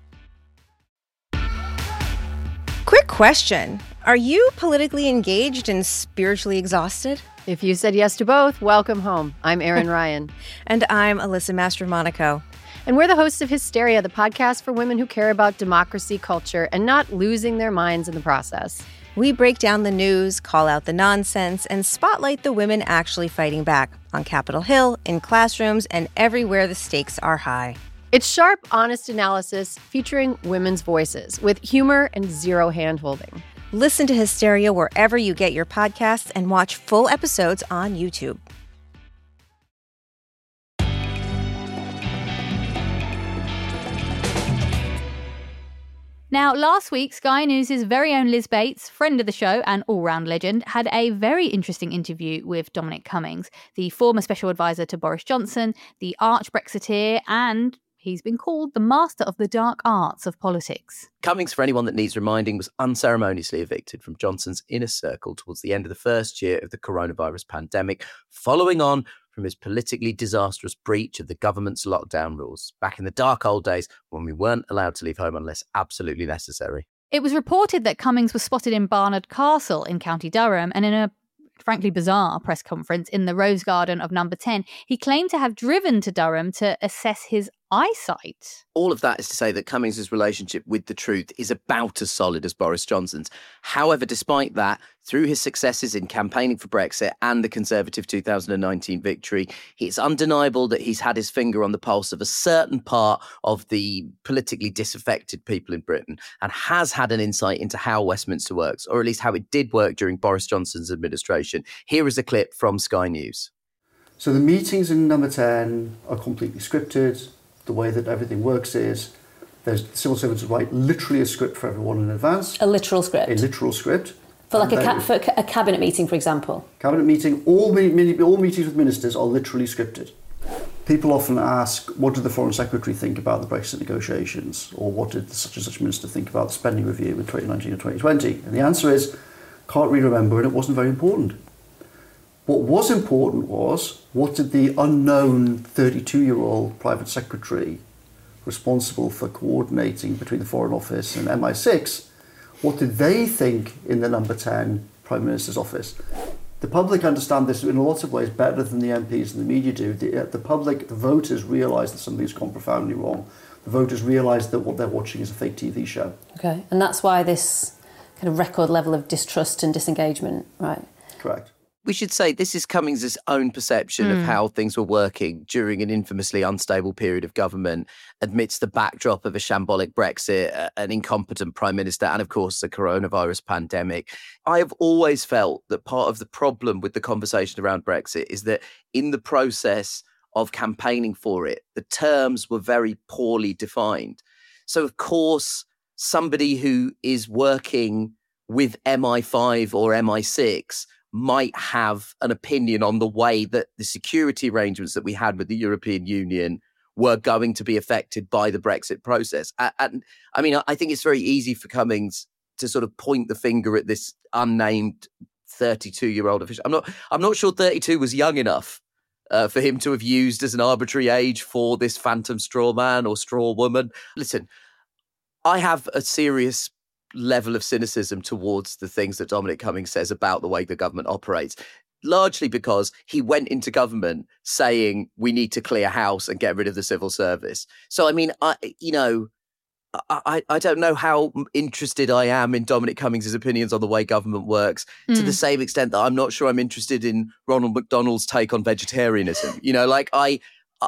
G: Quick question. Are you politically engaged and spiritually exhausted?
H: If you said yes to both, welcome home. I'm Erin Ryan.
G: And I'm Alyssa Mastromonaco.
H: And we're the hosts of Hysteria, the podcast for women who care about democracy, culture, and not losing their minds in the process.
G: We break down the news, call out the nonsense, and spotlight the women actually fighting back on Capitol Hill, in classrooms, and everywhere the stakes are high.
H: It's sharp, honest analysis featuring women's voices with humor and zero hand-holding.
G: Listen to Hysteria wherever you get your podcasts and watch full episodes on YouTube.
B: Now, last week, Sky News' very own Liz Bates, friend of the show and all-round legend, had a very interesting interview with Dominic Cummings, the former special advisor to Boris Johnson, the arch-Brexiteer, and he's been called the master of the dark arts of politics.
A: Cummings, for anyone that needs reminding, was unceremoniously evicted from Johnson's inner circle towards the end of the first year of the coronavirus pandemic, following on from his politically disastrous breach of the government's lockdown rules back in the dark old days when we weren't allowed to leave home unless absolutely necessary.
B: It was reported that Cummings was spotted in Barnard Castle in County Durham, and in a frankly bizarre press conference in the Rose Garden of Number 10, he claimed to have driven to Durham to assess his eyesight.
A: All of that is to say that Cummings' relationship with the truth is about as solid as Boris Johnson's. However, despite that, through his successes in campaigning for Brexit and the Conservative 2019 victory, it's undeniable that he's had his finger on the pulse of a certain part of the politically disaffected people in Britain and has had an insight into how Westminster works, or at least how it did work during Boris Johnson's administration. Here is a clip from Sky News.
I: So the meetings in Number 10 are completely scripted. The way that everything works is there's civil servants write literally a script for everyone in advance.
J: A literal script?
I: A literal script.
J: For like for a cabinet meeting, for example?
I: Cabinet meeting, all meetings with ministers are literally scripted. People often ask, what did the Foreign Secretary think about the Brexit negotiations? Or what did such and such minister think about the spending review in 2019 and 2020? And the answer is, Can't really remember, and it wasn't very important. What was important was, what did the unknown 32-year-old private secretary responsible for coordinating between the Foreign Office and MI6, what did they think in the number 10 Prime Minister's office? The public understand this in a lot of ways better than the MPs and the media do. The public, the voters realise that something's gone profoundly wrong. The voters realise that what they're watching is a fake TV show.
J: Okay, and that's why this kind of record level of distrust and disengagement, right?
I: Correct.
A: We should say this is Cummings' own perception of how things were working during an infamously unstable period of government amidst the backdrop of a shambolic Brexit, an incompetent Prime Minister, and of course the coronavirus pandemic. I have always felt that part of the problem with the conversation around Brexit is that in the process of campaigning for it, the terms were very poorly defined. So of course, somebody who is working with MI5 or MI6 might have an opinion on the way that the security arrangements that we had with the European Union were going to be affected by the Brexit process. And I mean, I think it's very easy for Cummings to sort of point the finger at this unnamed 32-year-old official. I'm not sure 32 was young enough for him to have used as an arbitrary age for this phantom straw man or straw woman. Listen, I have a serious level of cynicism towards the things that Dominic Cummings says about the way the government operates, largely because he went into government saying we need to clear house and get rid of the civil service. So, I mean, I don't know how interested I am in Dominic Cummings' opinions on the way government works, to the same extent that I'm not sure I'm interested in Ronald McDonald's take on vegetarianism. You know, like I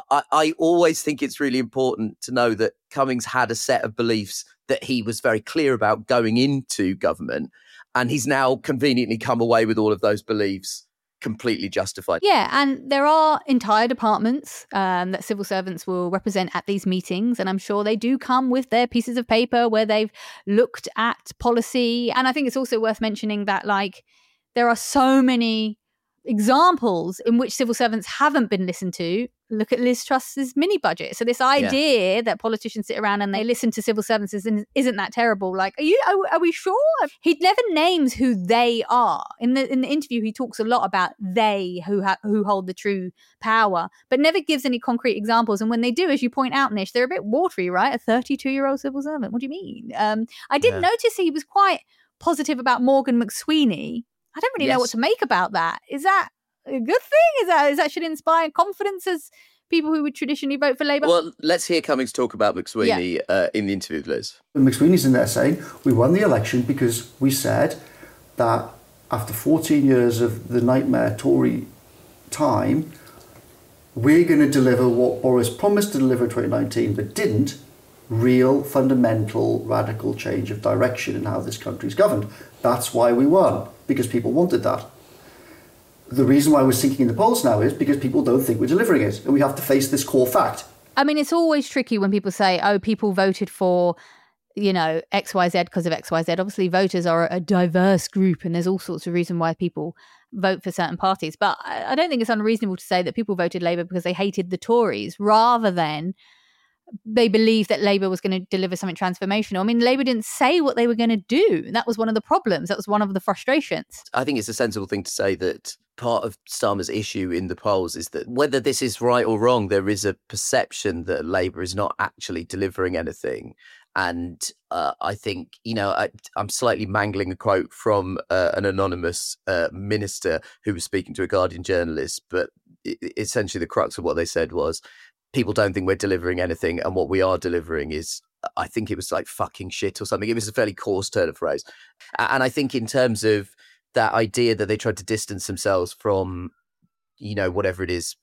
A: always think it's really important to know that Cummings had a set of beliefs that he was very clear about going into government, and he's now conveniently come away with all of those beliefs completely justified.
B: Yeah, and there are entire departments that civil servants will represent at these meetings, and I'm sure they do come with their pieces of paper where they've looked at policy. And I think it's also worth mentioning that, like, there are so many examples in which civil servants haven't been listened to. Look at Liz Truss's mini budget. So this idea that politicians sit around and they listen to civil servants isn't that terrible. Like, are we sure? He never names who they are. In the interview, he talks a lot about they who hold the true power, but never gives any concrete examples. And when they do, as you point out, Nish, they're a bit watery, right? A 32-year-old civil servant. What do you mean? I did notice he was quite positive about Morgan McSweeney. I don't really know what to make about that. Is that a good thing? Is that should inspire confidence as people who would traditionally vote for Labour?
A: Well, let's hear Cummings talk about McSweeney in the interview with Liz.
I: McSweeney's in there saying, we won the election because we said that after 14 years of the nightmare Tory time, we're going to deliver what Boris promised to deliver in 2019 but didn't, real, fundamental, radical change of direction in how this country's governed. That's why we won, because people wanted that. The reason why we're sinking in the polls now is because people don't think we're delivering it, and we have to face this core fact.
B: I mean, it's always tricky when people say, oh, people voted for, you know, XYZ because of XYZ. Obviously, voters are a diverse group, and there's all sorts of reasons why people vote for certain parties. But I don't think it's unreasonable to say that people voted Labour because they hated the Tories, rather than they believed that Labour was going to deliver something transformational. I mean, Labour didn't say what they were going to do. That was one of the problems. That was one of the frustrations.
A: I think it's a sensible thing to say that part of Starmer's issue in the polls is that whether this is right or wrong, there is a perception that Labour is not actually delivering anything. And I think, you know, I'm slightly mangling a quote from an anonymous minister who was speaking to a Guardian journalist, but essentially the crux of what they said was, people don't think we're delivering anything, and what we are delivering is, I think it was like fucking shit or something. It was a fairly coarse turn of phrase. And I think in terms of that idea that they tried to distance themselves from, you know, whatever it is,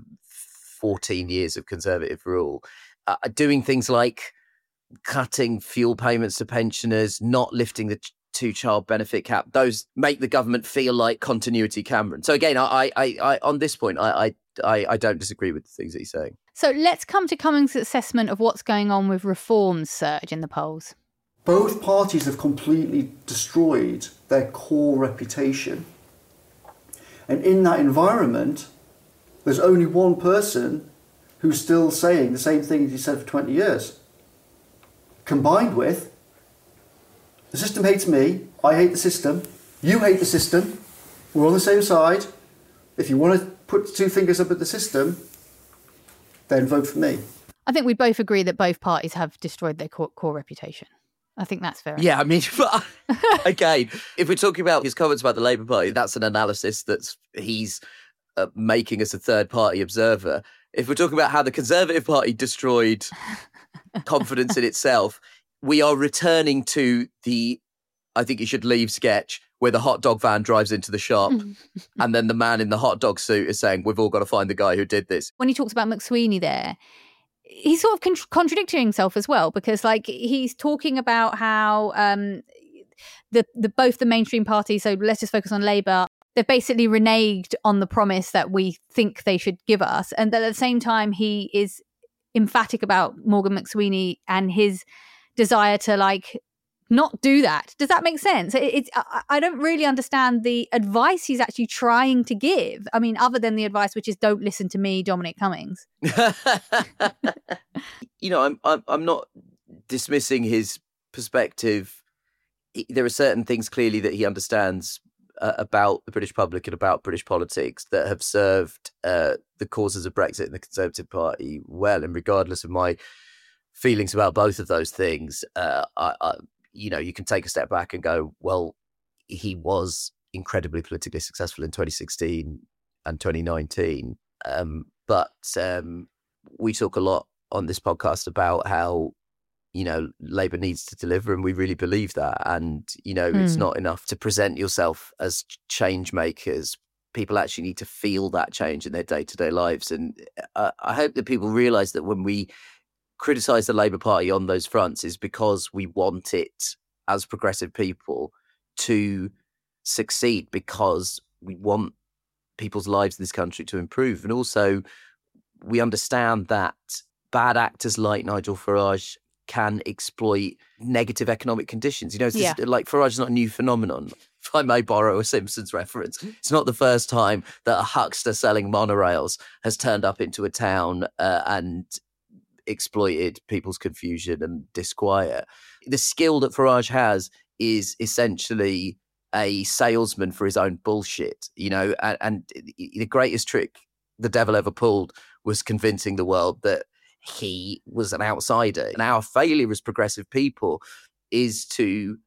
A: 14 years of Conservative rule, doing things like cutting fuel payments to pensioners, not lifting the two-child benefit cap, those make the government feel like continuity Cameron. So again, I on this point, I don't disagree with the things that he's saying.
B: So let's come to Cummings' assessment of what's going on with Reform's surge in the polls.
I: Both parties have completely destroyed their core reputation. And in that environment, there's only one person who's still saying the same thing as he said for 20 years. Combined with, the system hates me, I hate the system, You hate the system. We're on the same side. If you want to put two fingers up at the system, then vote for me.
B: I think we both agree that both parties have destroyed their core reputation. I think that's fair.
A: Yeah, I mean, again, if we're talking about his comments about the Labour Party, that's an analysis he's making as a third-party observer. If we're talking about how the Conservative Party destroyed confidence in itself, we are returning to the I think you should leave sketch where the hot dog van drives into the shop and then the man in the hot dog suit is saying, we've all got to find the guy who did this.
B: When he talks about McSweeney there, he's sort of contradicting himself as well, because like he's talking about how both the mainstream parties, so let's just focus on Labour, they've basically reneged on the promise that we think they should give us. And at the same time, he is emphatic about Morgan McSweeney and his desire to like not do that. Does that make sense? I don't really understand the advice he's actually trying to give. I mean, other than the advice which is don't listen to me, Dominic Cummings.
A: You know, I'm not dismissing his perspective. There are certain things clearly that he understands about the British public and about British politics that have served the causes of Brexit and the Conservative Party well. And regardless of my feelings about both of those things, you know, you can take a step back and go, well, he was incredibly politically successful in 2016 and 2019. But we talk a lot on this podcast about how, you know, Labour needs to deliver, and we really believe that. And, you know, it's not enough to present yourself as change makers. People actually need to feel that change in their day-to-day lives. And I hope that people realise that when we criticise the Labour Party on those fronts is because we want it as progressive people to succeed, because we want people's lives in this country to improve. And also we understand that bad actors like Nigel Farage can exploit negative economic conditions. You know, like Farage is not a new phenomenon. If I may borrow a Simpsons reference, it's not the first time that a huckster selling monorails has turned up into a town and exploited people's confusion and disquiet. The skill that Farage has is essentially a salesman for his own bullshit, you know, and the greatest trick the devil ever pulled was convincing the world that he was an outsider. And our failure as progressive people is to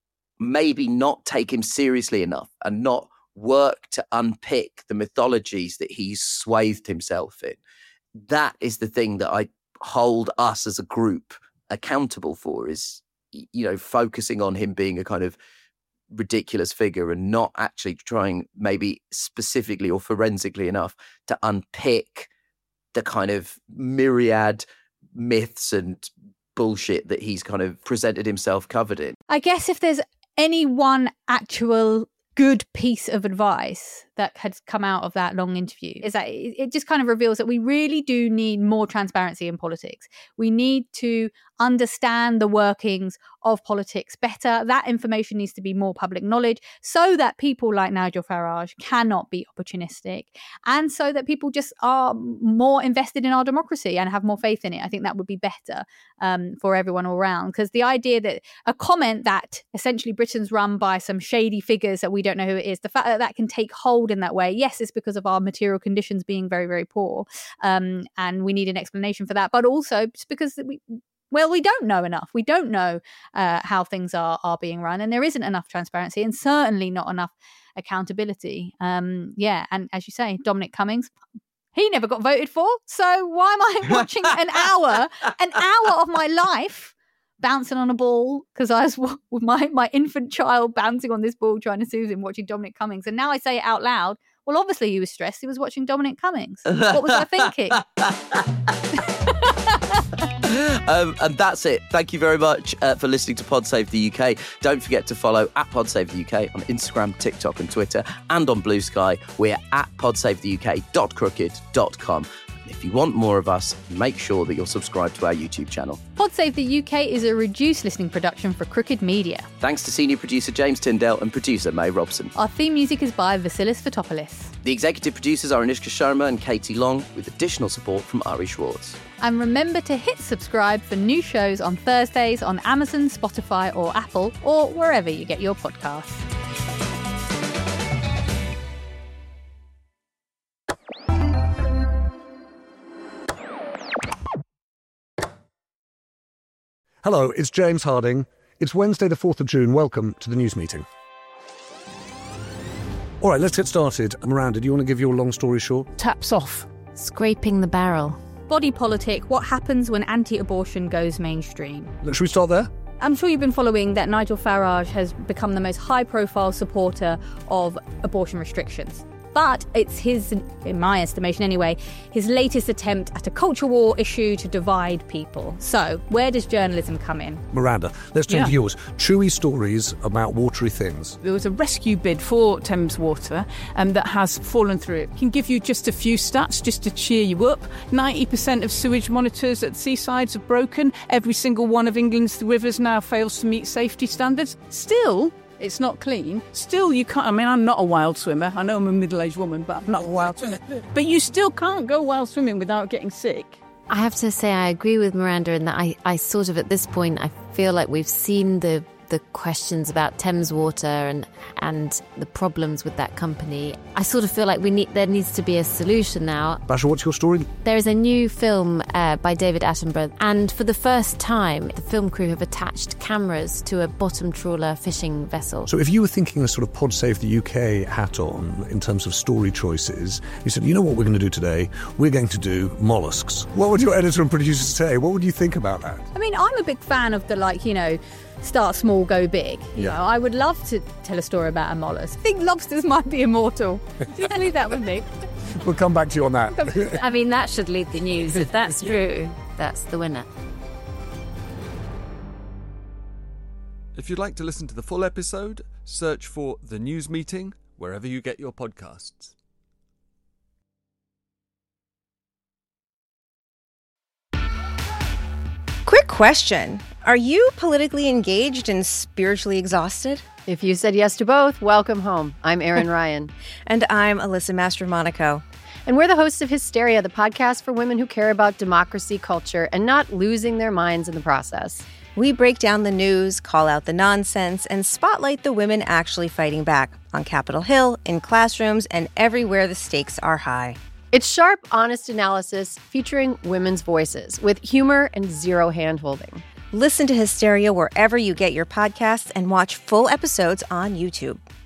A: maybe not take him seriously enough and not work to unpick the mythologies that he's swathed himself in. That is the thing that I hold us as a group accountable for, is, you know, focusing on him being a kind of ridiculous figure and not actually trying maybe specifically or forensically enough to unpick the kind of myriad myths and bullshit that he's kind of presented himself covered in.
B: I guess if there's any one actual good piece of advice that has come out of that long interview, is that it just kind of reveals that we really do need more transparency in politics. We need to understand the workings of politics better. That information needs to be more public knowledge so that people like Nigel Farage cannot be opportunistic, and so that people just are more invested in our democracy and have more faith in it. I think that would be better for everyone all around, because the idea that a comment that essentially Britain's run by some shady figures that we don't know who it is, the fact that that can take hold in that way, yes, it's because of our material conditions being very, very poor, and we need an explanation for that, but also just because we don't know enough. We don't know how things are being run, and there isn't enough transparency, and certainly not enough accountability. And as you say, Dominic Cummings, he never got voted for, so why am I watching an hour of my life bouncing on a ball, because I was with my infant child bouncing on this ball trying to soothe him, watching Dominic Cummings, and now I say it out loud. Well, obviously he was stressed. He was watching Dominic Cummings. What was I thinking?
A: And that's it. Thank you very much for listening to Pod Save the UK. Don't forget to follow at Pod Save the UK on Instagram, TikTok and Twitter, and on Blue Sky. We're at podsavetheuk.crooked.com. If you want more of us, make sure that you're subscribed to our YouTube channel.
B: Pod Save the UK is a reduced listening production for Crooked Media.
A: Thanks to senior producer James Tyndale and producer May Robson.
B: Our theme music is by Vasilis Fotopoulos.
A: The executive producers are Anushka Sharma and Katie Long, with additional support from Ari Schwartz.
B: And remember to hit subscribe for new shows on Thursdays on Amazon, Spotify or Apple, or wherever you get your podcasts.
K: Hello, it's James Harding. It's Wednesday the 4th of June. Welcome to the news meeting. All right, let's get started. Miranda, do you want to give your long story short?
L: Taps off.
H: Scraping the barrel.
B: Body politic, what happens when anti-abortion goes mainstream?
K: Should we start there?
B: I'm sure you've been following that Nigel Farage has become the most high-profile supporter of abortion restrictions. But it's his, in my estimation anyway, his latest attempt at a culture war issue to divide people. So, where does journalism come in?
K: Miranda, let's turn to yours. Chewy stories about watery things.
L: There was a rescue bid for Thames Water that has fallen through. It can give you just a few stats just to cheer you up. 90% of sewage monitors at seasides have broken. Every single one of England's rivers now fails to meet safety standards. Still, it's not clean. Still, you can't. I mean, I'm not a wild swimmer. I know I'm a middle-aged woman, but I'm not a wild swimmer. But you still can't go wild swimming without getting sick.
H: I have to say I agree with Miranda in that I sort of, at this point, I feel like we've seen the questions about Thames Water and the problems with that company. I sort of feel like there needs to be a solution now.
K: Basha, what's your story?
H: There is a new film by David Attenborough, and for the first time, the film crew have attached cameras to a bottom trawler fishing vessel.
K: So if you were thinking a sort of Pod Save the UK hat on in terms of story choices, you said, you know what we're going to do today? We're going to do mollusks. What would your editor and producer say? What would you think about that?
B: I mean, I'm a big fan of the, start small, go big. You know, I would love to tell a story about a mollusk. I think lobsters might be immortal. Just leave that with me.
K: We'll come back to you on that.
H: I mean, that should lead the news. If that's true, that's the winner.
M: If you'd like to listen to the full episode, search for The News Meeting wherever you get your podcasts.
G: Quick question. Are you politically engaged and spiritually exhausted?
H: If you said yes to both, welcome home. I'm Erin Ryan.
G: And I'm Alyssa Mastromonaco.
H: And we're the hosts of Hysteria, the podcast for women who care about democracy, culture, and not losing their minds in the process.
G: We break down the news, call out the nonsense, and spotlight the women actually fighting back on Capitol Hill, in classrooms, and everywhere the stakes are high.
H: It's sharp, honest analysis featuring women's voices with humor and zero hand-holding.
G: Listen to Hysteria wherever you get your podcasts and watch full episodes on YouTube.